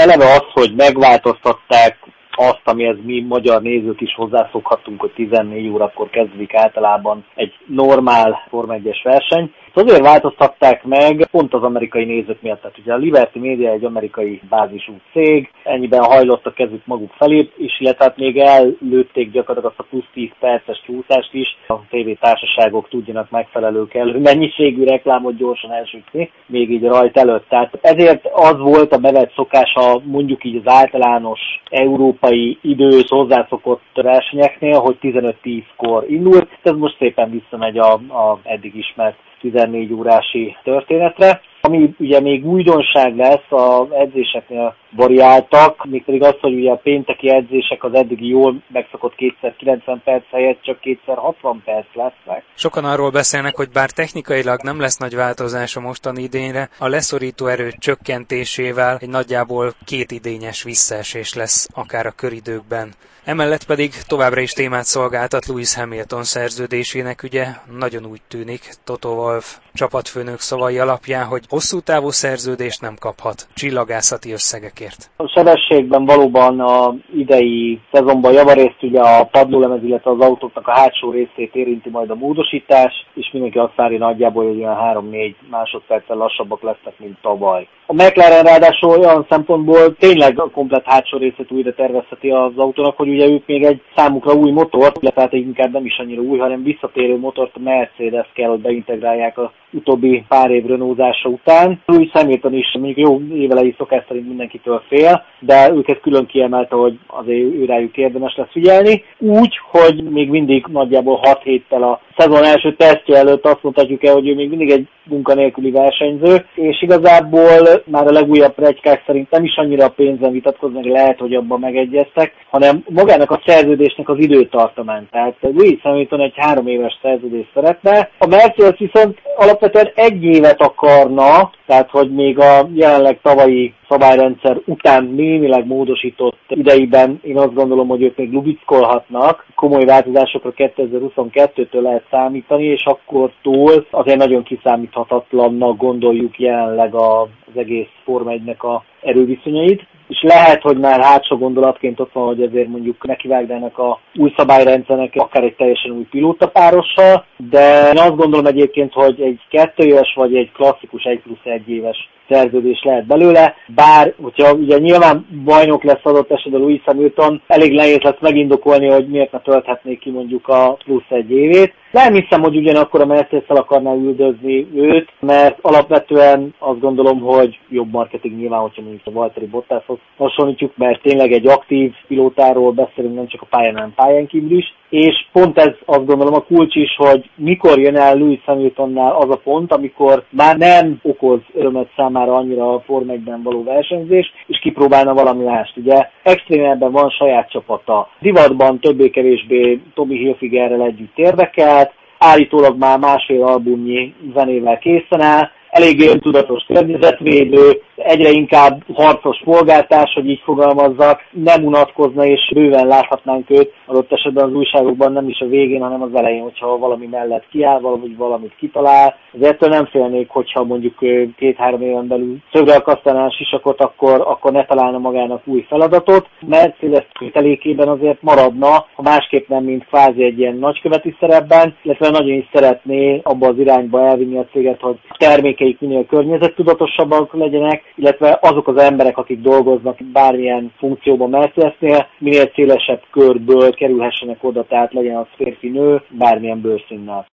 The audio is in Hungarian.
eleve az, hogy megváltoztatták azt, amihez mi magyar nézők is hozzászokhattunk, hogy 14 órakor kezdődik általában egy normál Forma 1-es verseny. Azért változtatták meg pont az amerikai nézők miatt. Tehát ugye a Liberty Media egy amerikai bázisú cég, ennyiben hajlott a kezük maguk felé, és illetve még ellőtték gyakorlatilag azt a plusz 10 perces csúszást is, a tévétársaságok tudjanak megfelelő kellő mennyiségű reklámot gyorsan elsütni, még így rajt előtt. Tehát ezért az volt a bevett szokása, mondjuk így az általános európai idős hozzászokott versenyeknél, hogy 15-10-kor indult. Ez most szépen visszamegy a eddig ismert 14 órási történetre. Ami ugye még újdonság lesz, az edzéseknél variáltak, mégpedig az, hogy ugye a pénteki edzések az eddigi jól megszokott 2x90 perc helyett csak 2x60 perc lesznek. Sokan arról beszélnek, hogy bár technikailag nem lesz nagy változás a mostani idényre, a leszorító erő csökkentésével egy nagyjából 2 idényes visszaesés lesz akár a köridőkben. Emellett pedig továbbra is témát szolgáltat Lewis Hamilton szerződésének ügye. Nagyon úgy tűnik Toto Wolff csapatfőnök szavai alapján, hogy hosszú távú szerződést nem kaphat csillagászati összegekért. A sebességben valóban a idei szezonban javarészt ugye a padlólemez, illetve az autóknak a hátsó részét érinti majd a módosítás, és mindenki azt várja nagyjából, hogy olyan 3-4 másodperccel lassabbak lesznek, mint tavaly. A McLaren ráadásul olyan szempontból tényleg a komplett hátsó részét újra tervezheti az autónak, hogy ugye ők még egy számukra új motort, illetve hát inkább nem is annyira új, hanem visszatérő motort, a Mercedes kell, hogy beintegrálják az utóbbi pár év Renault-zása után. Lewis Hamilton is mondjuk jó évelei szokás szerint mindenkitől fél, de őket külön kiemelte, hogy azért őrájuk érdemes lesz figyelni. Úgy, hogy még mindig nagyjából 6 héttel a szezon első tesztje előtt azt mondhatjuk el, hogy ő még mindig egy munkanélküli versenyző, és igazából már a legújabb pletykák szerint nem is annyira a pénzen vitatkoznak, lehet, hogy abban megegyeztek, hanem magának a szerződésnek az időtartamán. Tehát Lewis Hamilton egy 3 éves szerződést szeretne. A Mercedes viszont alapvetően 1 évet akarna, tehát hogy még a jelenleg tavalyi szabályrendszer után némileg módosított idejében én azt gondolom, hogy ők még lubickolhatnak. Komoly változásokra 2022-től lehet számítani, és akkortól azért nagyon kiszámíthatatlannak gondoljuk jelenleg az egész Forma 1-nek a erőviszonyait. És lehet, hogy már hátsó gondolatként ott van, hogy ezért mondjuk nekivágnának a új szabályrendszernek akár egy teljesen új pilótapárossal, de én azt gondolom egyébként, hogy egy 2 éves vagy egy klasszikus 1+1 éves szerződés lehet belőle, bár, hogyha ugye nyilván bajnok lesz adott esetben Lewis Hamilton, elég nehéz lesz megindokolni, hogy miért ne tölthetnék ki mondjuk a plusz 1 évét. Nem hiszem, hogy ugyanakkor a Mercedes-szel akarná üldözni őt, mert alapvetően azt gondolom, hogy jobb marketing nyilván, hogyha mondjuk a Valtteri Bottashoz hasonlítjuk, mert tényleg egy aktív pilótáról beszélünk, nem csak a pályán, hanem pályán kívül is. És pont ez azt gondolom a kulcs is, hogy mikor jön el Lewis Hamiltonnál az a pont, amikor már nem okoz örömet számára annyira a Forma 1-ben való versenyzés, és kipróbálna valami mást. Ugye extrémebben van saját csapata. Divatban többé-kevésbé Tommy Hilfigerrel együtt érdekelt, állítólag már 1,5 albumnyi zenével készen áll, eléggé öntudatos környezetvédő, egyre inkább harcos polgártárs, hogy így fogalmazzak, nem unatkozna, és bőven láthatnánk őt adott esetben az újságokban nem is a végén, hanem az elején, hogyha valami mellett kiáll, vagy valamit kitalál. Ezért nem félnék, hogyha mondjuk 2-3 éven belül szögre akasztaná a sisakot, akkor ne találna magának új feladatot. Mercedes kötelékében azért maradna, ha másképp nem, mint kvázi egy ilyen nagyköveti szerepben, illetve nagyon is szeretné abba az irányba elvinni a céget, hogy termékeik minél környezettudatosabbak legyenek, illetve azok az emberek, akik dolgoznak bármilyen funkcióban Mercedesnél, minél szélesebb körből kerülhessenek oda, tehát legyen az férfi-nő, bármilyen bőrszínnel.